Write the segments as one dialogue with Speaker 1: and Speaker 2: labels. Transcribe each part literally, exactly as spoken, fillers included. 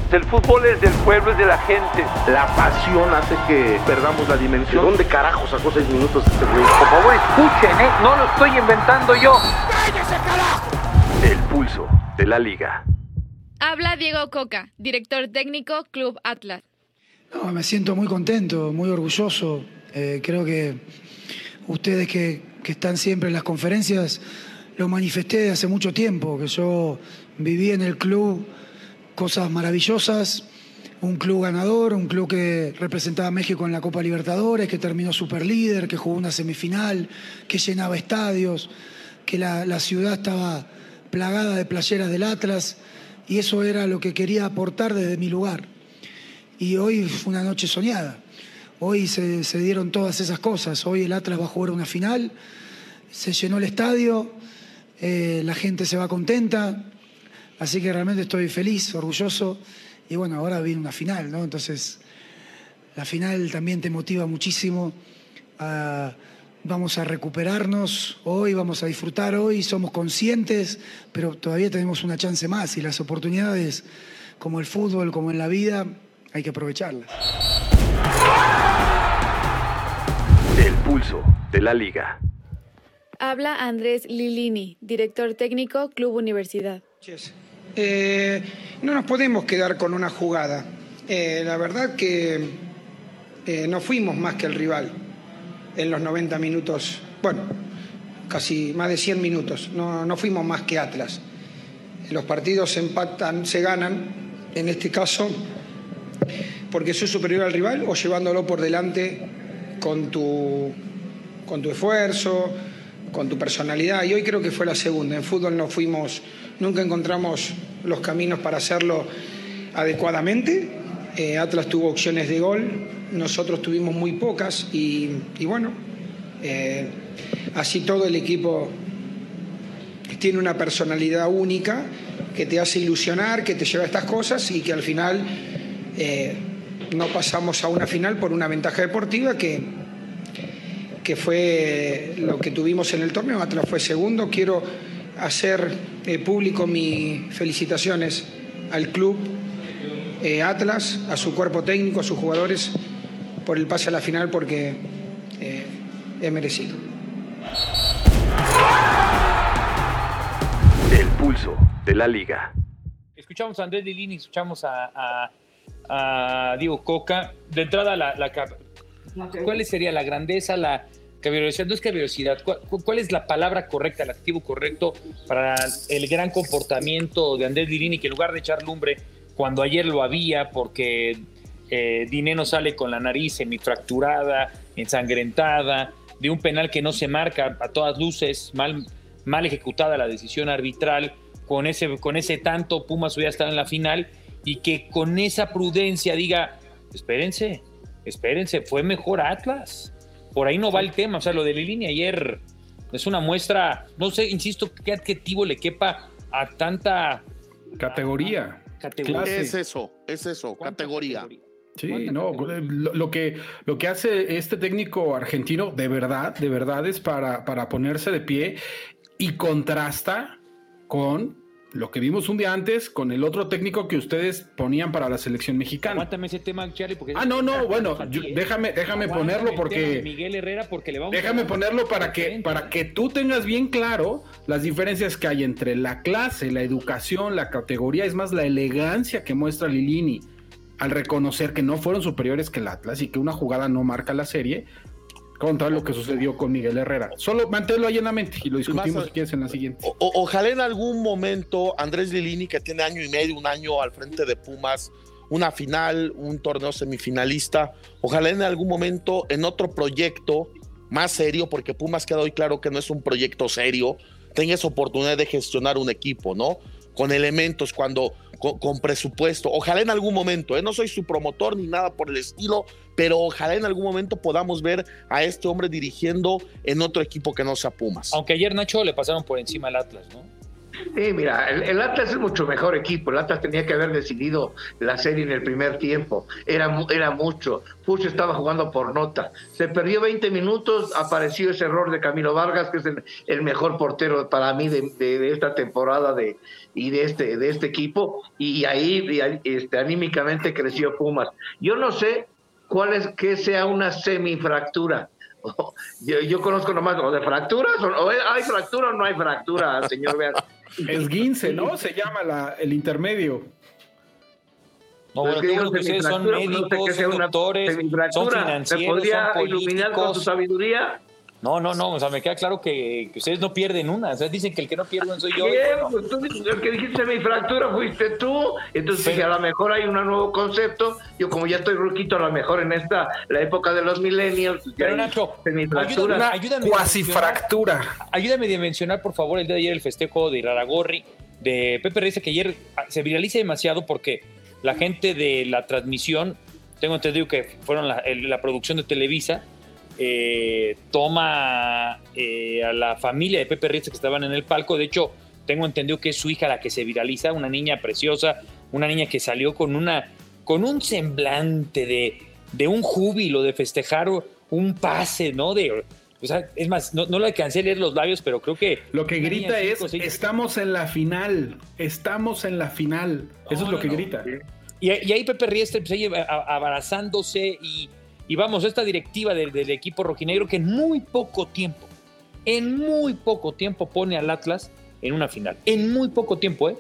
Speaker 1: El fútbol es del pueblo, es de la gente.
Speaker 2: La pasión hace que perdamos la dimensión.
Speaker 3: ¿De dónde carajo sacó seis minutos este güey?
Speaker 1: Por favor, escuchen, ¿eh? No lo estoy inventando yo.
Speaker 4: ¡Cállese, carajo!
Speaker 5: El pulso de la liga.
Speaker 6: Habla Diego Coca, director técnico Club Atlas.
Speaker 7: No, me siento muy contento, muy orgulloso. Eh, creo que ustedes que, que están siempre en las conferencias, lo manifesté desde hace mucho tiempo, que yo viví en el club cosas maravillosas, un club ganador, un club que representaba a México en la Copa Libertadores, que terminó superlíder, que jugó una semifinal, que llenaba estadios, que la, la ciudad estaba plagada de playeras del Atlas, y eso era lo que quería aportar desde mi lugar. Y hoy fue una noche soñada. Hoy se, se dieron todas esas cosas. Hoy el Atlas va a jugar una final, se llenó el estadio, eh, la gente se va contenta, así que realmente estoy feliz, orgulloso. Y bueno, ahora viene una final, ¿no? Entonces, la final también te motiva muchísimo. Uh, vamos a recuperarnos hoy, vamos a disfrutar hoy, somos conscientes, pero todavía tenemos una chance más. Y las oportunidades, como el fútbol, como en la vida, hay que aprovecharlas.
Speaker 5: El pulso de la liga.
Speaker 6: Habla Andrés Lilini, director técnico Club Universidad.
Speaker 8: Eh, no nos podemos quedar con una jugada. Eh, la verdad que eh, no fuimos más que el rival en los noventa minutos, bueno, casi más de cien minutos. No, no fuimos más que Atlas. Los partidos se empatan, se ganan, en este caso, porque soy superior al rival o llevándolo por delante con tu, con tu esfuerzo, con tu personalidad. Y hoy creo que fue la segunda. En fútbol no fuimos, nunca encontramos los caminos para hacerlo adecuadamente. Eh, Atlas tuvo opciones de gol, nosotros tuvimos muy pocas y, y bueno, eh, así todo el equipo tiene una personalidad única que te hace ilusionar, que te lleva a estas cosas y que al final eh, no pasamos a una final por una ventaja deportiva que, que fue lo que tuvimos en el torneo. Atlas fue segundo. Quiero hacer eh, público mis felicitaciones al club eh, Atlas, a su cuerpo técnico, a sus jugadores por el pase a la final porque eh, es merecido.
Speaker 5: El pulso de la liga.
Speaker 9: Escuchamos a Andrés Lilini, escuchamos a, a, a Diego Coca. De entrada, la, la, ¿cuál sería la grandeza, la caballerosidad? No es caballerosidad, ¿cuál, ¿cuál es la palabra correcta, el adjetivo correcto para el gran comportamiento de Andrés Lilini, que en lugar de echar lumbre, cuando ayer lo había, porque eh, Dineno sale con la nariz semifracturada, ensangrentada, de un penal que no se marca a todas luces, mal, mal ejecutada la decisión arbitral, con ese, con ese tanto Pumas hubiera estado en la final, y que con esa prudencia diga, espérense, espérense, fue mejor Atlas. Por ahí no va el tema. O sea, lo de Lilini ayer es una muestra, no sé, insisto, qué adjetivo le quepa a tanta
Speaker 10: categoría.
Speaker 9: A, a, categoría.
Speaker 3: Es eso, es eso, categoría.
Speaker 10: categoría. Sí, no, lo, lo, que, lo que hace este técnico argentino de verdad, de verdad es para, para ponerse de pie y contrasta con lo que vimos un día antes con el otro técnico que ustedes ponían para la selección mexicana.
Speaker 9: Aguántame ese tema, Charlie, porque
Speaker 10: ah, no, no, bueno, yo, déjame, déjame ponerlo porque
Speaker 9: Miguel Herrera, porque le vamos
Speaker 10: déjame
Speaker 9: a
Speaker 10: ponerlo para que, para que tú tengas bien claro las diferencias que hay entre la clase, la educación, la categoría, es más la elegancia que muestra Lilini al reconocer que no fueron superiores que el Atlas y que una jugada no marca la serie, contra lo que sucedió con Miguel Herrera. Solo manténlo ahí en la mente y lo discutimos más, si quieres en la siguiente.
Speaker 3: O, o, ojalá en algún momento Andrés Lilini, que tiene año y medio, un año al frente de Pumas, una final, un torneo semifinalista, ojalá en algún momento en otro proyecto más serio, porque Pumas queda hoy claro que no es un proyecto serio, tenga esa oportunidad de gestionar un equipo, ¿no? Con elementos, cuando con, con presupuesto. Ojalá en algún momento, ¿eh? No soy su promotor ni nada por el estilo, pero ojalá en algún momento podamos ver a este hombre dirigiendo en otro equipo que no sea Pumas.
Speaker 9: Aunque ayer, Nacho, le pasaron por encima al Atlas, ¿no?
Speaker 4: Sí, mira, el, el Atlas es mucho mejor equipo. El Atlas tenía que haber decidido la serie en el primer tiempo. Era, era mucho. Pucho estaba jugando por nota. Se perdió veinte minutos, apareció ese error de Camilo Vargas, que es el, el mejor portero para mí de, de, de esta temporada de, y de este, de este equipo. Y ahí y ahí, este, anímicamente creció Pumas. Yo no sé cuál es que sea una semifractura. Yo, yo conozco nomás o de fracturas, o, o hay fractura o no hay fractura, señor.
Speaker 10: Esguince, ¿no? Se llama la, el intermedio.
Speaker 9: No, bueno,
Speaker 4: es que
Speaker 9: que ustedes son médicos,
Speaker 4: no sé
Speaker 9: son doctores, son financieros,
Speaker 4: ¿me podría
Speaker 9: son
Speaker 4: iluminar con su sabiduría?
Speaker 9: No, no, no, o sea, me queda claro que, que ustedes no pierden una, o sea, dicen que el que no pierde soy yo.
Speaker 4: Bien,
Speaker 9: no.
Speaker 4: Pues tú, el que dijiste mi fractura fuiste tú, entonces
Speaker 9: Pero,
Speaker 4: dije, a lo mejor hay un nuevo concepto, yo como ya estoy ruquito, a lo mejor en esta, la época de los millennials, pues
Speaker 9: pero Nacho, ayúdame, ayúdame,
Speaker 10: cuasifractura.
Speaker 9: Ayúdame a mencionar, por favor, el día de ayer el festejo de Iraragorri, de Pepe Reyes, que ayer se viraliza demasiado porque la gente de la transmisión, tengo entendido que fueron la, la producción de Televisa, Eh, toma eh, a la familia de Pepe Reyes que estaban en el palco. De hecho, tengo entendido que es su hija la que se viraliza, una niña preciosa, una niña que salió con una con un semblante de, de un júbilo, de festejar un pase, ¿no? De, o sea, es más, no, no le alcancé a leer los labios, pero creo que...
Speaker 10: Lo que grita
Speaker 9: niña,
Speaker 10: es, cinco, seis, estamos en la final, estamos en la final. Eso no, es lo que no, grita.
Speaker 9: Y, y ahí Pepe Reyes pues, ahí abrazándose y... Y vamos, esta directiva del, del equipo rojinegro que en muy poco tiempo, en muy poco tiempo pone al Atlas en una final. En muy poco tiempo, ¿eh?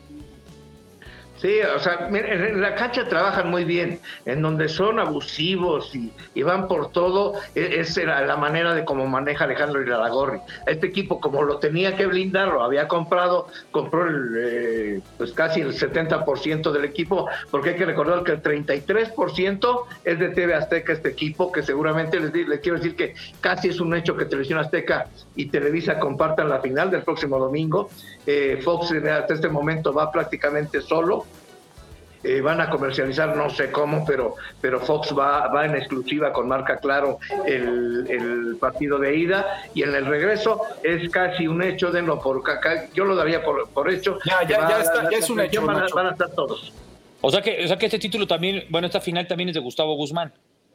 Speaker 4: Sí, o sea, en la cancha trabajan muy bien, en donde son abusivos y, y van por todo, esa era la manera de cómo maneja Alejandro Iraragorri. Este equipo, como lo tenía que blindar, lo había comprado, compró el, eh, pues casi el setenta por ciento del equipo, porque hay que recordar que el treinta y tres por ciento es de T V Azteca este equipo, que seguramente les, les quiero decir que casi es un hecho que Televisión Azteca y Televisa compartan la final del próximo domingo. Eh, Fox hasta este momento va prácticamente solo. Eh, van a comercializar, no sé cómo, pero, pero Fox va, va en exclusiva con marca Claro el, el partido de ida, y en el regreso es casi un hecho, denlo por caca, yo lo daría por, por hecho.
Speaker 10: Ya, ya,
Speaker 4: va,
Speaker 10: ya, está,
Speaker 4: la,
Speaker 10: ya es un hecho.
Speaker 4: Van a, van a estar todos.
Speaker 9: O sea, que, o sea que este título también, bueno, esta final también es de Gustavo Guzmán.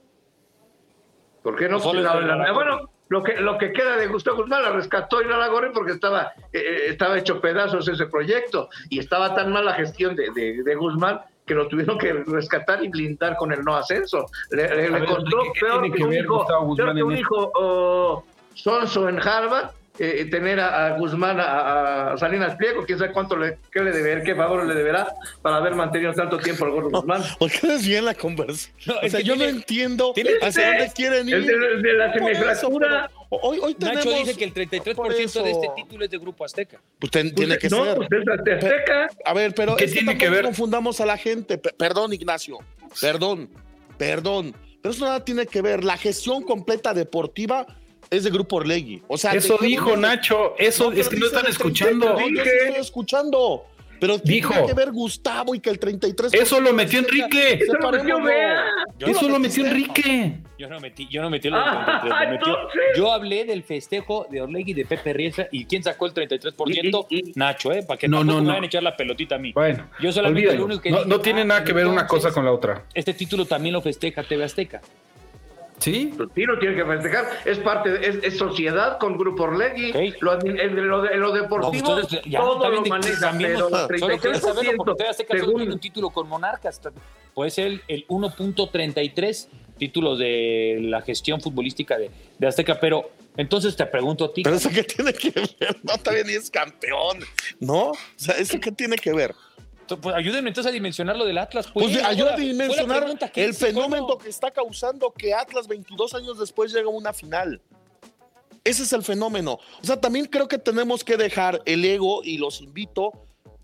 Speaker 4: ¿Por qué no?
Speaker 9: Solo
Speaker 4: la,
Speaker 9: de
Speaker 4: la,
Speaker 9: la,
Speaker 4: bueno, lo que, lo que queda de Gustavo Guzmán la rescató Iraragorri porque estaba, eh, estaba hecho pedazos ese proyecto, y estaba tan mal la gestión de, de, de Guzmán que lo tuvieron que rescatar y blindar con el no ascenso. Le, le, le costó peor que un hijo, peor que un hijo oh, sonso en Harvard, eh, tener a, a Guzmán, a, a Salinas Pliego, quién sabe cuánto le, qué le deberá, qué favor le deberá para haber mantenido tanto tiempo al gordo no, Guzmán.
Speaker 3: ¿Por qué desvían la conversación? No, o sea, yo tiene, no entiendo hacia dónde quieren ir.
Speaker 4: El de, el de la semifractura.
Speaker 3: Hoy, hoy tenemos,
Speaker 9: Nacho dice que el treinta y tres por ciento
Speaker 3: por
Speaker 9: de este título es de Grupo Azteca.
Speaker 3: Pues ten, tiene que
Speaker 4: no,
Speaker 3: ser.
Speaker 4: Pues es de Azteca.
Speaker 3: A ver, pero
Speaker 10: ¿qué
Speaker 3: es
Speaker 10: tiene
Speaker 3: que,
Speaker 10: que ver?
Speaker 3: confundamos a la gente. P- perdón, Ignacio. Perdón. Perdón. Pero eso nada tiene que ver. La gestión completa deportiva es de Grupo Orlegui. O sea,
Speaker 10: eso dijo
Speaker 3: de...
Speaker 10: Nacho. Eso
Speaker 3: no,
Speaker 10: es que no están escuchando.
Speaker 3: No, yo sí estoy escuchando. Pero
Speaker 10: dijo
Speaker 3: tiene que ver Gustavo y que el treinta y tres por ciento
Speaker 10: eso lo metió Enrique.
Speaker 4: Eso lo metió,
Speaker 10: eso lo metió Enrique.
Speaker 9: Yo no metí, yo no metí el treinta y tres, lo metió. Yo hablé del festejo de Orlegui y de Pepe Riestra, y quién sacó el treinta y tres por ciento,
Speaker 4: y, y,
Speaker 9: Nacho, eh, para que
Speaker 10: no,
Speaker 9: tampoco
Speaker 10: no,
Speaker 9: me
Speaker 10: no.
Speaker 9: vayan a echar la pelotita a mí.
Speaker 10: Bueno,
Speaker 9: yo solamente
Speaker 10: olvídalo.
Speaker 9: el único que
Speaker 10: no,
Speaker 9: dije,
Speaker 10: no tiene
Speaker 9: ah,
Speaker 10: nada que ver
Speaker 9: entonces,
Speaker 10: una cosa con la otra.
Speaker 9: Este título también lo festeja T V Azteca.
Speaker 10: ¿Sí?
Speaker 4: Sí, lo tiene que festejar. Es parte, de, es, es sociedad con Grupo Orlegui. Okay. Lo, en, en, lo, en lo deportivo, no, entonces, ya, todo lo maneja, pero el treinta y tres por ciento,
Speaker 9: solo saberlo porque T V Azteca
Speaker 4: según...
Speaker 9: solo tiene un título con Monarcas. Puede ser el, el uno punto treinta y tres títulos de la gestión futbolística de, de Azteca, pero entonces te pregunto a ti.
Speaker 3: Pero eso qué tiene que ver, no, también es campeón, ¿no? O sea, ¿eso qué tiene que ver?
Speaker 9: Pues ayúdenme entonces a dimensionar lo del Atlas. Pues,
Speaker 3: pues ayuda a dimensionar el
Speaker 9: hice,
Speaker 3: fenómeno
Speaker 9: ¿cómo?
Speaker 3: que está causando que Atlas veintidós años después llega a una final. Ese es el fenómeno. O sea, también creo que tenemos que dejar el ego, y los invito,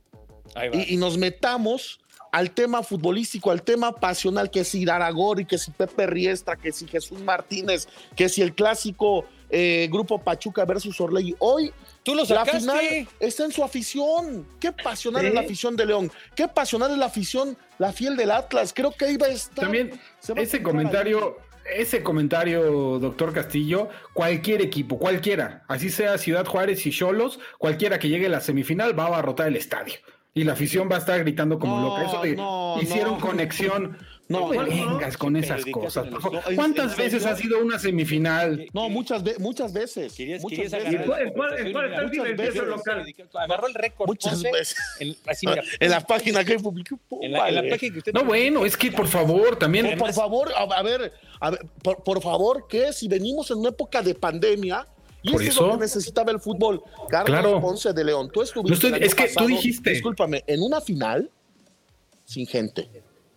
Speaker 3: y, y nos metamos al tema futbolístico, al tema pasional, que si Iraragorri, que si Pepe Riestra, que si Jesús Martínez, que si el clásico eh, Grupo Pachuca versus Orlegui. Hoy
Speaker 9: ¿Tú lo sacaste?
Speaker 3: la final está en su afición. Qué pasional ¿Sí? es la afición de León. Qué pasional es la afición, la fiel del Atlas. Creo que ahí va a estar.
Speaker 10: También ese comentario, ese comentario, doctor Castillo, cualquier equipo, cualquiera, así sea Ciudad Juárez y Xolos, cualquiera que llegue a la semifinal va a abarrotar el estadio. Y la afición va a estar gritando como
Speaker 3: No,
Speaker 10: loca. Eso de
Speaker 3: no,
Speaker 10: hicieron
Speaker 3: no.
Speaker 10: conexión. No,
Speaker 3: No,
Speaker 10: me vengas con
Speaker 3: ¿qué
Speaker 10: esas
Speaker 3: predicas
Speaker 10: cosas.
Speaker 3: en
Speaker 10: por
Speaker 3: el-
Speaker 10: favor.
Speaker 3: ¿en-
Speaker 10: ¿Cuántas
Speaker 3: en
Speaker 10: veces
Speaker 3: serio?
Speaker 10: ha sido una semifinal?
Speaker 3: No, muchas, ve- muchas veces.
Speaker 9: Querías,
Speaker 3: muchas
Speaker 9: querías
Speaker 3: veces.
Speaker 9: agarrar
Speaker 4: ¿En cuál-
Speaker 9: la
Speaker 4: en cuál- en cuál está el
Speaker 9: conversación y
Speaker 4: silencio
Speaker 9: mira,
Speaker 4: local?
Speaker 9: agarró el récord.
Speaker 3: Muchas
Speaker 9: Ponce,
Speaker 3: veces.
Speaker 9: En, así, mira,
Speaker 3: En la página que publicó.
Speaker 9: en la, en la
Speaker 3: vale.
Speaker 9: página que usted
Speaker 10: No, bueno, es que por favor, también.
Speaker 3: Por, por favor, a, a ver, a ver, por, por favor, ¿qué? Si venimos en una época de pandemia, y
Speaker 10: Por
Speaker 3: eso es
Speaker 10: eso.
Speaker 3: lo que necesitaba el fútbol. Carlos
Speaker 10: Claro.
Speaker 3: Ponce de León, tú estuviste
Speaker 10: No estoy-
Speaker 3: el año
Speaker 10: es que tú
Speaker 3: pasado,
Speaker 10: dijiste.
Speaker 3: discúlpame, en una final sin gente.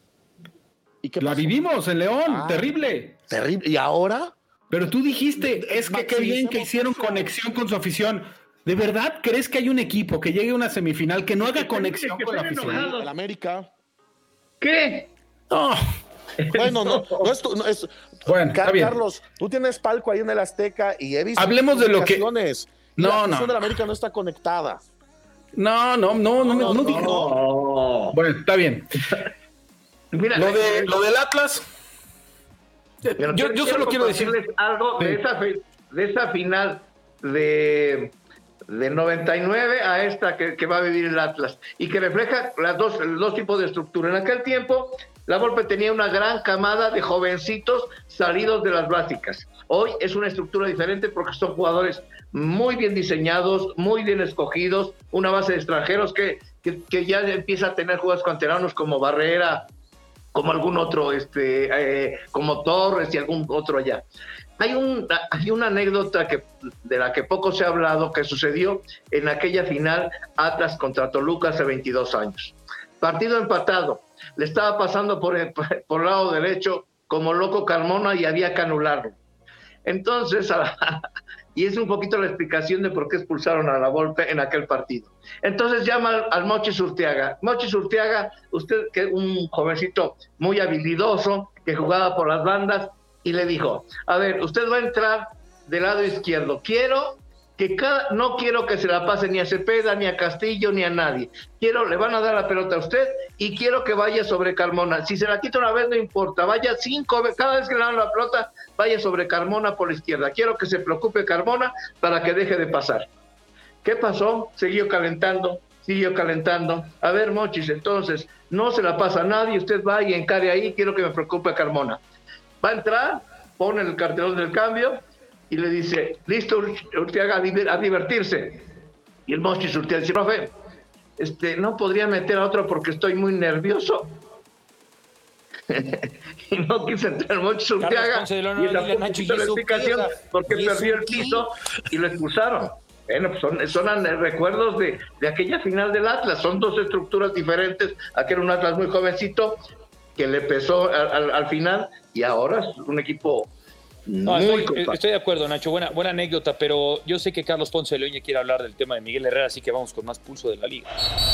Speaker 3: ¿Y qué
Speaker 10: La
Speaker 3: pasó?
Speaker 10: vivimos en León,
Speaker 3: Ah.
Speaker 10: terrible.
Speaker 3: Terrible. ¿Y ahora?
Speaker 10: Pero tú dijiste, es que qué bien que
Speaker 3: Maximicemos
Speaker 10: hicieron
Speaker 3: eso.
Speaker 10: conexión con su afición. ¿De verdad crees que hay un equipo que llegue a una semifinal que no haga conexión
Speaker 4: que
Speaker 10: con la
Speaker 4: estén
Speaker 10: afición?
Speaker 4: enojados.
Speaker 3: El América.
Speaker 4: ¿Qué?
Speaker 10: No.
Speaker 3: Bueno, no, no es, tu- no es-
Speaker 10: Bueno,
Speaker 3: Car-
Speaker 10: está bien.
Speaker 3: Carlos, tú tienes palco ahí en el Azteca y he visto
Speaker 10: Hablemos de lo que-
Speaker 3: publicaciones.
Speaker 10: No,
Speaker 3: la
Speaker 10: no.
Speaker 3: afición del América no está conectada.
Speaker 10: No, no, no, no, no, no digo.
Speaker 4: No.
Speaker 10: Bueno, está bien.
Speaker 4: Mira,
Speaker 10: Lo, de,
Speaker 4: eh,
Speaker 10: lo del Atlas.
Speaker 4: pero
Speaker 10: Yo, yo solo quiero decir.
Speaker 4: compartirles algo de,
Speaker 10: Sí.
Speaker 4: esa, fi- de esa final de, de noventa y nueve a esta que, que va a vivir el Atlas y que refleja las dos, los dos tipos de estructura. En aquel tiempo, la Volpe tenía una gran camada de jovencitos salidos de las básicas. Hoy es una estructura diferente porque son jugadores muy bien diseñados, muy bien escogidos, una base de extranjeros que, que, que ya empieza a tener jugadores canteranos como Barrera, como algún otro, este, eh, como Torres y algún otro allá. Hay, un, hay una anécdota que, de la que poco se ha hablado que sucedió en aquella final Atlas contra Toluca hace veintidós años. Partido empatado, le estaba pasando por el, por el lado derecho como loco Carmona y había que anularlo. Entonces, y es un poquito la explicación de por qué expulsaron a la Volpe en aquel partido. Entonces llama al, al Mochi Urteaga. Mochi Urteaga, usted que es un jovencito muy habilidoso, que jugaba por las bandas, y le dijo, a ver, usted va a entrar del lado izquierdo. Quiero que cada, no quiero que se la pase ni a Cepeda, ni a Castillo, ni a nadie. Quiero, le van a dar la pelota a usted y quiero que vaya sobre Carmona. Si se la quita una vez, no importa. Vaya cinco veces, cada vez que le dan la pelota, vaya sobre Carmona por la izquierda. Quiero que se preocupe Carmona para que deje de pasar. ¿Qué pasó? Siguió calentando, siguió calentando. A ver, Mochis, entonces, no se la pasa a nadie, usted va y encare ahí, quiero que me preocupe Carmona. Va a entrar, pone el cartelón del cambio y le dice, listo, Urteaga, a divertirse. Y el Mochis Urteaga dice, profe, este, no podría meter a otro porque estoy muy nervioso. Y no quiso entrar el Mochis Urteaga. Y esa fue
Speaker 9: Nacho,
Speaker 4: la explicación porque
Speaker 9: ¿y eso
Speaker 4: perdió el
Speaker 9: qué?
Speaker 4: piso y lo expulsaron. Bueno, pues son, son recuerdos de, de aquella final del Atlas. Son dos estructuras diferentes. Aquel era un Atlas muy jovencito que le pesó al, al, al final y ahora es un equipo
Speaker 9: no,
Speaker 4: muy
Speaker 9: estoy,
Speaker 4: compacto.
Speaker 9: estoy de acuerdo, Nacho. Buena, buena anécdota, pero yo sé que Carlos Ponce de León quiere hablar del tema de Miguel Herrera, así que vamos con más pulso de la liga.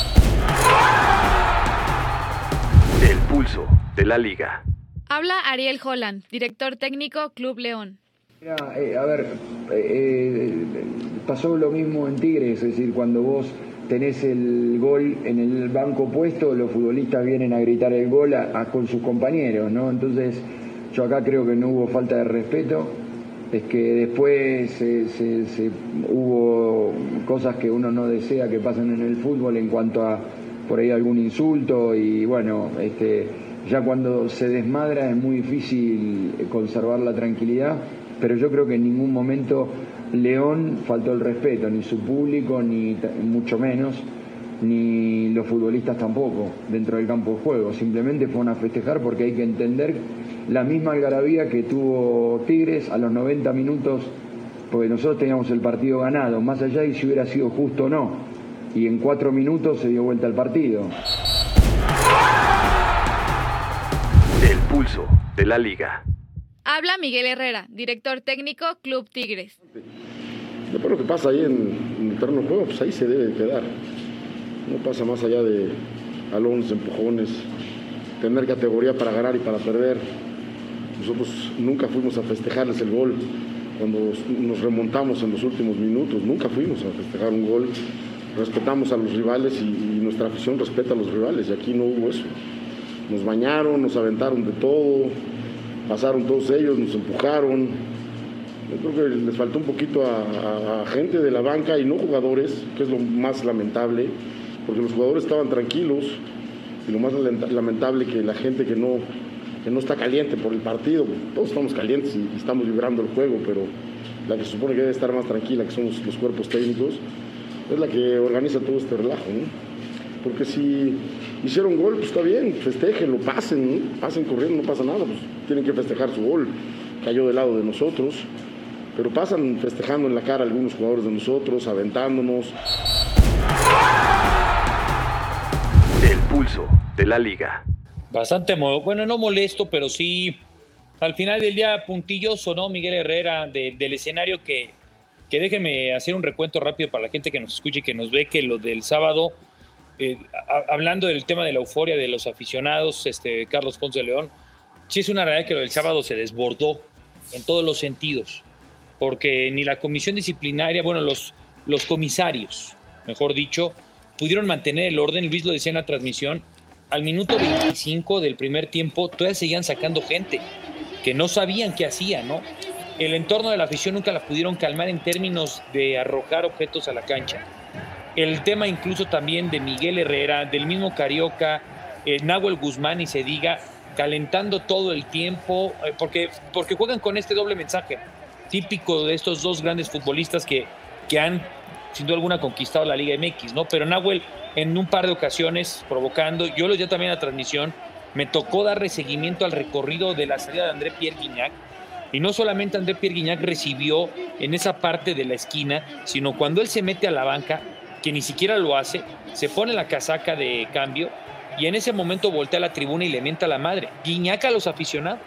Speaker 5: El pulso de la liga.
Speaker 6: Habla Ariel Holland, director técnico Club León.
Speaker 11: Mira, eh, a ver, eh, eh, pasó lo mismo en Tigres, es decir, cuando vos tenés el gol en el banco puesto, los futbolistas vienen a gritar el gol a, a, con sus compañeros, ¿no? Entonces, yo acá creo que no hubo falta de respeto, es que después se, se, se, hubo cosas que uno no desea que pasen en el fútbol en cuanto a por ahí algún insulto y bueno, este, ya cuando se desmadra es muy difícil conservar la tranquilidad, pero yo creo que en ningún momento León faltó el respeto, ni su público, ni mucho menos, ni los futbolistas tampoco, dentro del campo de juego. Simplemente fueron a festejar porque hay que entender la misma algarabía que tuvo Tigres a los noventa minutos, porque nosotros teníamos el partido ganado, más allá de si hubiera sido justo o no, y en cuatro minutos se dio vuelta el partido.
Speaker 5: El pulso de la liga.
Speaker 6: Habla Miguel Herrera, director técnico Club Tigres.
Speaker 12: Después lo que pasa ahí en, en el terreno de juego, pues ahí se debe quedar. No pasa más allá de alones, empujones, tener categoría para ganar y para perder. Nosotros nunca fuimos a festejarles el gol cuando nos remontamos en los últimos minutos, nunca fuimos a festejar un gol. Respetamos a los rivales y, y nuestra afición respeta a los rivales y aquí no hubo eso. Nos bañaron, nos aventaron de todo. pasaron todos ellos, nos empujaron. Yo creo que les faltó un poquito a, a, a gente de la banca y no jugadores, que es lo más lamentable, porque los jugadores estaban tranquilos y lo más lamentable que la gente que no, que no está caliente por el partido, todos estamos calientes y, y estamos vibrando el juego, pero la que se supone que debe estar más tranquila, que son los, los cuerpos técnicos, es la que organiza todo este relajo, ¿no? Porque si hicieron gol, pues está bien, festejenlo, pasen, ¿no? Pasen corriendo, no pasa nada, pues tienen que festejar su gol, cayó del lado de nosotros, pero pasan festejando en la cara a algunos jugadores de nosotros, aventándonos.
Speaker 5: El pulso de la liga.
Speaker 9: Bastante, bueno, no molesto, pero sí, al final del día puntilloso, ¿no? Miguel Herrera, de, del escenario que, que déjenme hacer un recuento rápido para la gente que nos escuche y que nos ve, que lo del sábado, eh, a, hablando del tema de la euforia de los aficionados, este, Carlos Ponce de León, sí es una realidad que lo del sábado se desbordó en todos los sentidos, porque ni la comisión disciplinaria, bueno, los, los comisarios, mejor dicho, pudieron mantener el orden. Luis lo decía en la transmisión, al minuto veinticinco del primer tiempo todavía seguían sacando gente que no sabían qué hacía, ¿no? El entorno de la afición nunca la pudieron calmar en términos de arrojar objetos a la cancha. El tema incluso también de Miguel Herrera, del mismo Carioca, eh, Nahuel Guzmán, y se diga, calentando todo el tiempo, eh, porque, porque juegan con este doble mensaje típico de estos dos grandes futbolistas que, que han, sin duda alguna, conquistado la Liga M X, ¿no? Pero Nahuel, en un par de ocasiones, provocando, yo lo ya también en la transmisión, me tocó darle seguimiento al recorrido de la salida de André Pierre Gignac, y no solamente André Pierre Gignac recibió en esa parte de la esquina, sino cuando él se mete a la banca, que ni siquiera lo hace, se pone la casaca de cambio, y en ese momento voltea a la tribuna y le mienta a la madre, Gignac a los aficionados,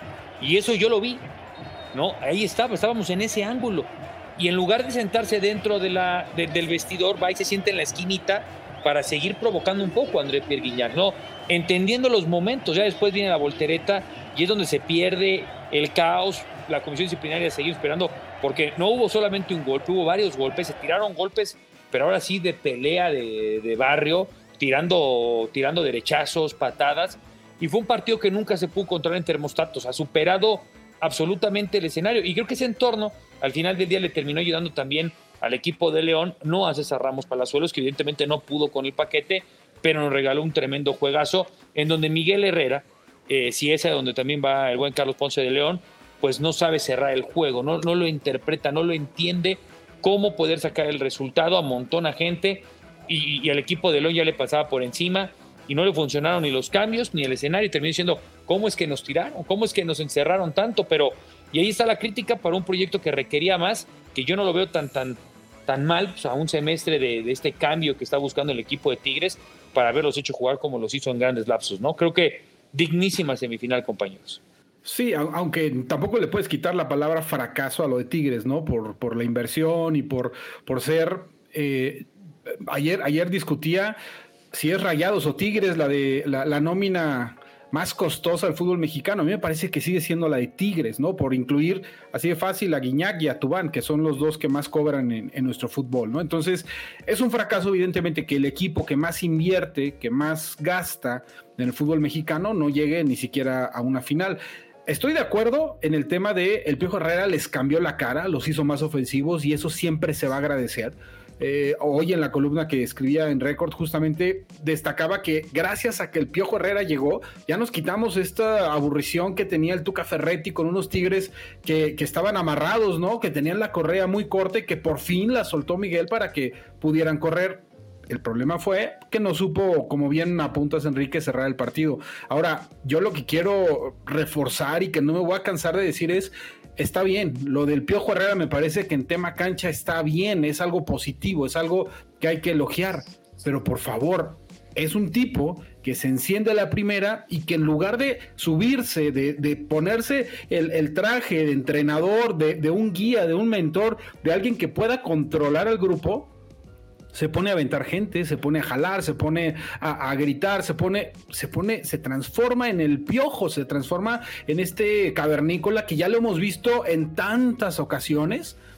Speaker 9: y eso yo lo vi, ¿no? Ahí estaba, estábamos en ese ángulo, y en lugar de sentarse dentro de la, de, del vestidor, va y se sienta en la esquinita para seguir provocando un poco a André Pierre Gignac, ¿no? Entendiendo los momentos, ya después viene la voltereta y es donde se pierde el caos, la comisión disciplinaria a seguir esperando, porque no hubo solamente un golpe, hubo varios golpes, se tiraron golpes, pero ahora sí de pelea de, de barrio, tirando, tirando derechazos, patadas, y fue un partido que nunca se pudo controlar en termostatos, ha superado absolutamente el escenario, y creo que ese entorno al final del día le terminó ayudando también al equipo de León, no a César Ramos Palazuelos, que evidentemente no pudo con el paquete, pero nos regaló un tremendo juegazo, en donde Miguel Herrera, eh, si es a donde también va el buen Carlos Ponce de León, pues no sabe cerrar el juego, no, no lo interpreta, no lo entiende, cómo poder sacar el resultado, amontona gente, y, y al equipo de León ya le pasaba por encima, y no le funcionaron ni los cambios, ni el escenario, y terminó diciendo, ¿cómo es que nos tiraron? ¿Cómo es que nos encerraron tanto? Pero, y ahí está la crítica para un proyecto que requería más, que yo no lo veo tan, tan, tan mal, pues a un semestre de, de este cambio que está buscando el equipo de Tigres, para haberlos hecho jugar como los hizo en grandes lapsos, ¿no? Creo que dignísima semifinal, compañeros.
Speaker 10: Sí, aunque tampoco le puedes quitar la palabra fracaso a lo de Tigres, ¿no? Por, por la inversión y por, por ser... Eh, ayer, ayer discutía si es Rayados o Tigres la de la, la nómina más costosa del fútbol mexicano. A mí me parece que sigue siendo la de Tigres, ¿no? Por incluir así de fácil a Gignac y a Tubán, que son los dos que más cobran en, en nuestro fútbol, ¿no? Entonces, es un fracaso evidentemente que el equipo que más invierte, que más gasta en el fútbol mexicano, no llegue ni siquiera a una final. Estoy de acuerdo en el tema de el Piojo Herrera les cambió la cara, los hizo más ofensivos y eso siempre se va a agradecer. Eh, hoy en la columna que escribía en Record justamente destacaba que gracias a que el Piojo Herrera llegó, ya nos quitamos esta aburrición que tenía el Tuca Ferretti con unos Tigres que, que estaban amarrados, ¿no? Que tenían la correa muy corta y que por fin la soltó Miguel para que pudieran correr. El problema fue que no supo, como bien apuntas, Enrique, cerrar el partido. Ahora, yo lo que quiero reforzar y que no me voy a cansar de decir es, está bien, lo del Piojo Herrera me parece que en tema cancha está bien, es algo positivo, es algo que hay que elogiar, pero por favor, es un tipo que se enciende a la primera y que en lugar de subirse, de, de ponerse el, el traje de entrenador, de, de un guía, de un mentor, de alguien que pueda controlar al grupo, se pone a aventar gente, se pone a jalar, se pone a, a gritar, se pone, se pone, se transforma en el Piojo, se transforma en este cavernícola que ya lo hemos visto en tantas ocasiones,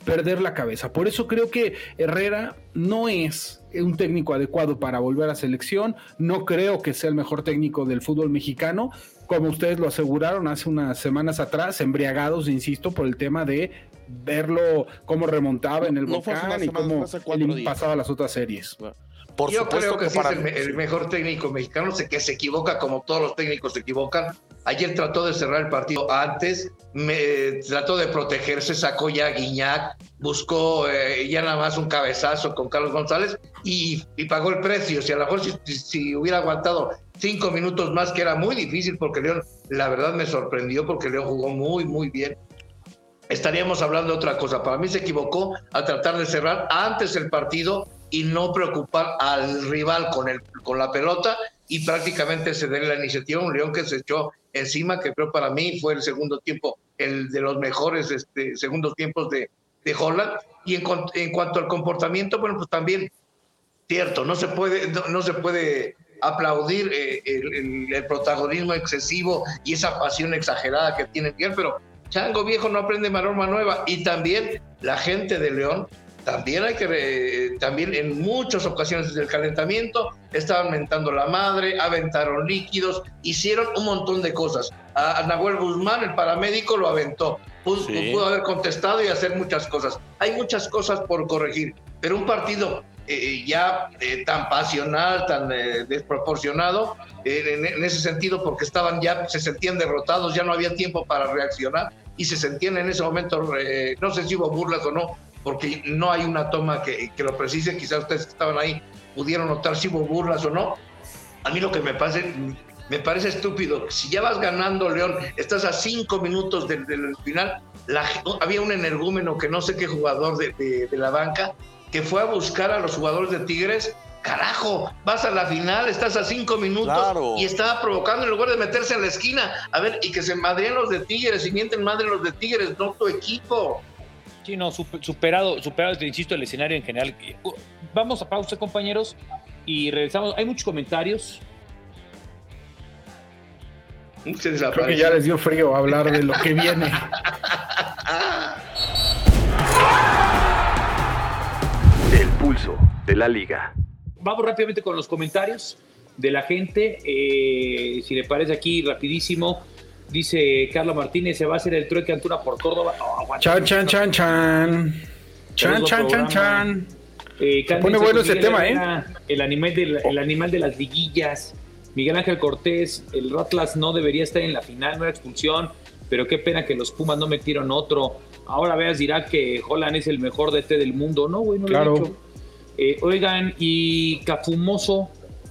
Speaker 10: perder la cabeza. Por eso creo que Herrera no es un técnico adecuado para volver a selección. No creo que sea el mejor técnico del fútbol mexicano, como ustedes lo aseguraron hace unas semanas atrás, embriagados, insisto, por el tema de verlo cómo remontaba en el
Speaker 3: No fue hace
Speaker 10: volcán
Speaker 3: una
Speaker 10: y
Speaker 3: semana,
Speaker 10: cómo
Speaker 3: fue hace cuatro
Speaker 10: él
Speaker 3: días.
Speaker 10: pasaba las otras series.
Speaker 3: Por
Speaker 4: Yo creo que,
Speaker 3: que
Speaker 4: sí
Speaker 3: para
Speaker 4: es el,
Speaker 3: mí-
Speaker 4: el mejor técnico mexicano, sé que se equivoca como todos los técnicos se equivocan. Ayer trató de cerrar el partido antes, me, trató de protegerse, sacó ya a Guiñac, buscó eh, ya nada más un cabezazo con Carlos González y, y pagó el precio. Si a lo mejor si, si, si hubiera aguantado cinco minutos más, que era muy difícil, porque León, la verdad me sorprendió, porque León jugó muy, muy bien, estaríamos hablando de otra cosa. Para mí se equivocó al tratar de cerrar antes el partido y no preocupar al rival con, el, con la pelota y prácticamente ceder la iniciativa. Un León que se echó encima, que creo para mí fue el segundo tiempo, el de los mejores este, segundos tiempos de, de Holland. Y en, en cuanto al comportamiento, bueno, pues también, cierto, no se puede, no, no se puede aplaudir eh, el, el, el protagonismo excesivo y esa pasión exagerada que tiene Miguel, pero chango viejo no aprende maroma nueva. Y también la gente de León, también hay que, eh, también en muchas ocasiones desde el calentamiento, estaban mentando la madre, aventaron líquidos, hicieron un montón de cosas. A, a Nahuel Guzmán, el paramédico, lo aventó. Pudo, sí. pudo haber contestado y hacer muchas cosas. Hay muchas cosas por corregir, pero un partido eh, ya eh, tan pasional, tan eh, desproporcionado, eh, en, en ese sentido, porque estaban ya, se sentían derrotados, ya no había tiempo para reaccionar y se sentían en ese momento, eh, no sé si hubo burlas o no, porque no hay una toma que, que lo precise. Quizás ustedes que estaban ahí pudieron notar si hubo burlas o no. A mí lo que me parece, me parece estúpido, si ya vas ganando León, estás a cinco minutos del, del final, la, había un energúmeno que no sé qué jugador de, de, de la banca, que fue a buscar a los jugadores de Tigres. Carajo, vas a la final, estás a cinco minutos, claro, y estaba provocando en lugar de meterse en la esquina. A ver, y que se madreen los de Tigres y mienten madre los de Tigres, no tu equipo.
Speaker 9: Sí, no, superado, superado, te insisto, el escenario en general. Vamos a pausa, compañeros, y regresamos. Hay muchos comentarios.
Speaker 10: Creo que ya les dio frío hablar de lo que viene.
Speaker 5: El pulso de la liga.
Speaker 9: Vamos rápidamente con los comentarios de la gente. Eh, si le parece aquí, rapidísimo. Dice Carlos Martínez, se va a hacer el trueque Antuna por Córdoba. Oh,
Speaker 10: chan, chan, chan, chan. Chan, chan, chan, chan.
Speaker 9: Eh,
Speaker 10: se pone bueno ese tema, ¿eh?
Speaker 9: El animal, de, el animal de las liguillas. Miguel Ángel Cortés, el Atlas no debería estar en la final, no era expulsión, pero qué pena que los Pumas no metieron otro. Ahora veas, dirá que Holland es el mejor D T del mundo. No, güey, no
Speaker 10: claro.
Speaker 9: lo he dicho. Eh, oigan, y Cafumoso,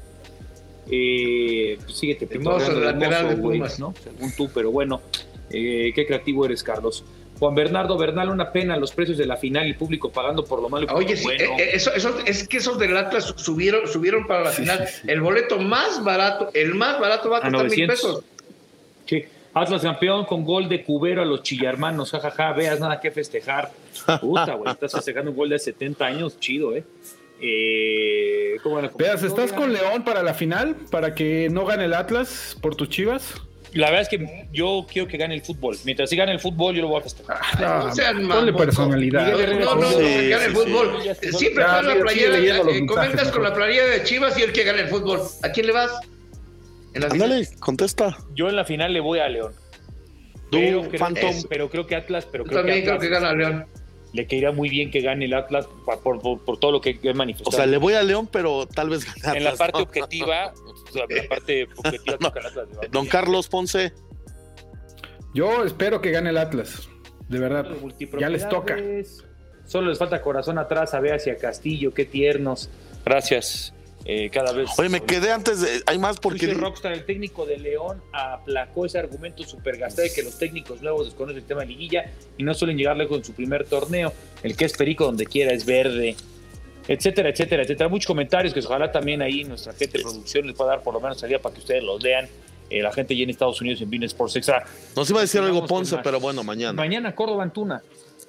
Speaker 9: eh, pues síguete
Speaker 4: el lateral de Pumas,
Speaker 9: ¿no? Según tú, pero bueno, eh, qué creativo eres, Carlos. Juan Bernardo Bernal, una pena los precios de la final y el público pagando por lo malo y por
Speaker 4: Oye,
Speaker 9: lo
Speaker 4: sí,
Speaker 9: bueno.
Speaker 4: eh, eso, eso, es que esos del Atlas subieron, subieron para la
Speaker 10: sí,
Speaker 4: final.
Speaker 10: Sí, sí.
Speaker 4: El boleto más barato, el más barato va a costar mil pesos.
Speaker 9: Sí. Atlas campeón con gol de Cubero a los chillarmanos, jajaja, ja, ja, veas nada que festejar. Puta, güey, estás festejando un gol de setenta años, chido, ¿eh? eh ¿cómo
Speaker 10: veas, ¿estás con León para la final? ¿Para que no gane el Atlas por tus Chivas?
Speaker 9: La verdad es que yo quiero que gane el fútbol. Mientras sí gane el fútbol, yo lo voy a festejar.
Speaker 10: Ah, no, sean ponle personalidad.
Speaker 4: No, no, no, sí, que gane el fútbol. Sí, sí, Siempre vas la playera, eh, comentas con la playera de Chivas y el que gane el fútbol. ¿A quién le vas?
Speaker 3: Dale, contesta.
Speaker 9: Yo en la final le voy a León. Pero creo, es, pero creo que Atlas, pero creo
Speaker 4: también
Speaker 9: que Atlas,
Speaker 4: creo que gana León.
Speaker 9: Le caería muy bien que gane el Atlas por, por, por todo lo que he manifestado.
Speaker 3: O sea, le voy a León, pero tal vez gane Atlas.
Speaker 9: En la parte ¿no? objetiva, o sea, la parte objetiva
Speaker 3: no.
Speaker 9: toca el Atlas.
Speaker 3: Don Carlos Ponce.
Speaker 10: Yo espero que gane el Atlas, de verdad. Ya les toca.
Speaker 9: Solo les falta corazón atrás, a ver hacia Castillo, qué tiernos. Gracias. Eh, cada vez.
Speaker 3: Oye, me quedé antes de. Hay más porque.
Speaker 9: Sucio Rockstar, el técnico de León, aplacó ese argumento súper gastado de que los técnicos nuevos desconocen el tema de liguilla y no suelen llegar lejos en su primer torneo. El que es perico donde quiera es verde, etcétera, etcétera, etcétera. Muchos comentarios que ojalá también ahí nuestra gente de producción les pueda dar por lo menos salida para que ustedes los lean. Eh, la gente ya en Estados Unidos en Bein Sports Extra.
Speaker 3: Nos iba a decir algo Ponce, pero bueno, mañana.
Speaker 9: Mañana Córdoba Antuna.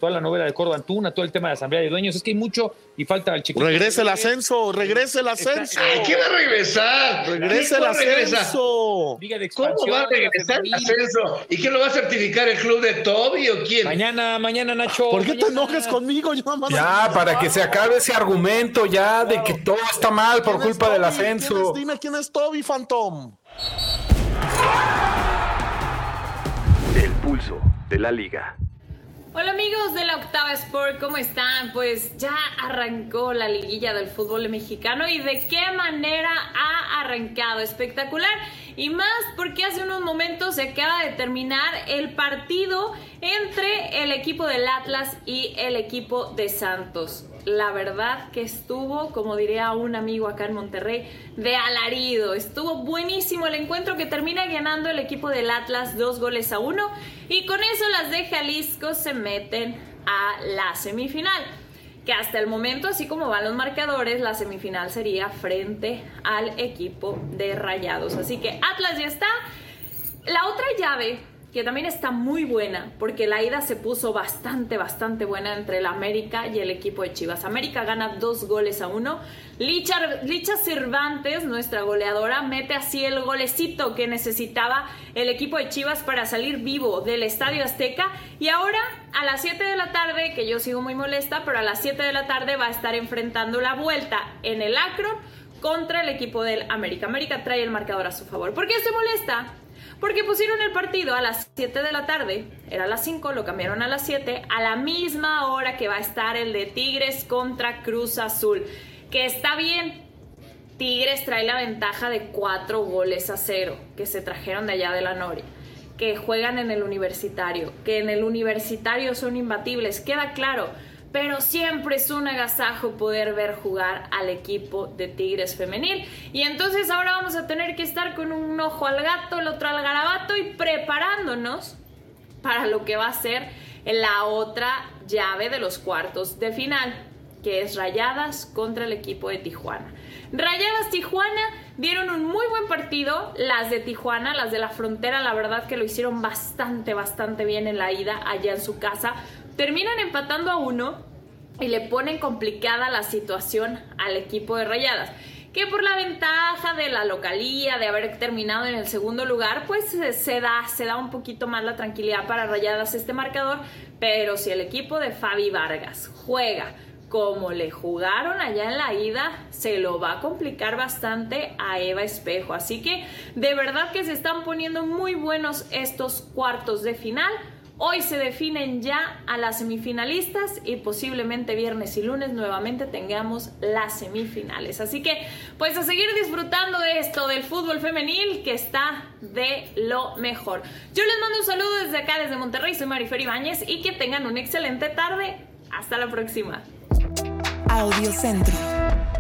Speaker 9: toda la novela de Córdoba Antuna, todo el tema de la asamblea de dueños, es que hay mucho y falta el chiquito.
Speaker 3: Regrese el ascenso, regrese el ascenso.
Speaker 4: ¿Quién va a regresar?
Speaker 3: Regrese el ascenso.
Speaker 9: Liga de
Speaker 4: ¿Cómo va a regresar el ascenso? ¿Y quién lo va a certificar? ¿El club de Toby o quién?
Speaker 9: Mañana, mañana, Nacho.
Speaker 3: ¿Por qué
Speaker 9: mañana.
Speaker 3: te enojes conmigo? Yo nada más
Speaker 10: Ya, para que se acabe ese argumento ya de que todo está mal por culpa del ascenso.
Speaker 3: ¿Quién es? Dime quién es Toby, Phantom.
Speaker 5: El pulso de la liga.
Speaker 13: Hola amigos de la Octava Sport, ¿cómo están? Pues ya arrancó la liguilla del fútbol mexicano y de qué manera ha arrancado, espectacular. Y más porque hace unos momentos se acaba de terminar el partido entre el equipo del Atlas y el equipo de Santos. La verdad que estuvo, como diría un amigo acá en Monterrey, de alarido. Estuvo buenísimo el encuentro que termina ganando el equipo del Atlas dos goles a uno. Y con eso las de Jalisco se meten a la semifinal. Que hasta el momento, así como van los marcadores, la semifinal sería frente al equipo de Rayados. Así que Atlas ya está. La otra llave, que también está muy buena, porque la ida se puso bastante, bastante buena entre el América y el equipo de Chivas. América gana dos goles a uno. Licha, Licha Cervantes, nuestra goleadora, mete así el golecito que necesitaba el equipo de Chivas para salir vivo del Estadio Azteca. Y ahora, a las siete de la tarde, que yo sigo muy molesta, pero a las siete de la tarde va a estar enfrentando la vuelta en el Akron contra el equipo del América. América trae el marcador a su favor. ¿Por qué estoy molesta? Porque pusieron el partido a las siete de la tarde, era a las cinco, lo cambiaron a las siete, a la misma hora que va a estar el de Tigres contra Cruz Azul. Que está bien, Tigres trae la ventaja de cuatro goles a cero, que se trajeron de allá de la Noria, que juegan en el Universitario, que en el Universitario son imbatibles, queda claro. Pero siempre es un agasajo poder ver jugar al equipo de Tigres femenil. Y entonces ahora vamos a tener que estar con un ojo al gato, el otro al garabato y preparándonos para lo que va a ser la otra llave de los cuartos de final, que es Rayadas contra el equipo de Tijuana. Rayadas Tijuana dieron un muy buen partido. Las de Tijuana, las de la frontera, la verdad que lo hicieron bastante, bastante bien en la ida allá en su casa. Terminan empatando a uno y le ponen complicada la situación al equipo de Rayadas, que por la ventaja de la localía, de haber terminado en el segundo lugar, pues se, se, da, se da un poquito más la tranquilidad para Rayadas este marcador. Pero si el equipo de Fabi Vargas juega como le jugaron allá en la ida, se lo va a complicar bastante a Eva Espejo. Así que de verdad que se están poniendo muy buenos estos cuartos de final. Hoy se definen ya a las semifinalistas y posiblemente viernes y lunes nuevamente tengamos las semifinales. Así que pues a seguir disfrutando de esto del fútbol femenil, que está de lo mejor. Yo les mando un saludo desde acá, desde Monterrey. Soy Marifer Ibáñez y que tengan una excelente tarde. Hasta la próxima.
Speaker 14: Audio Centro.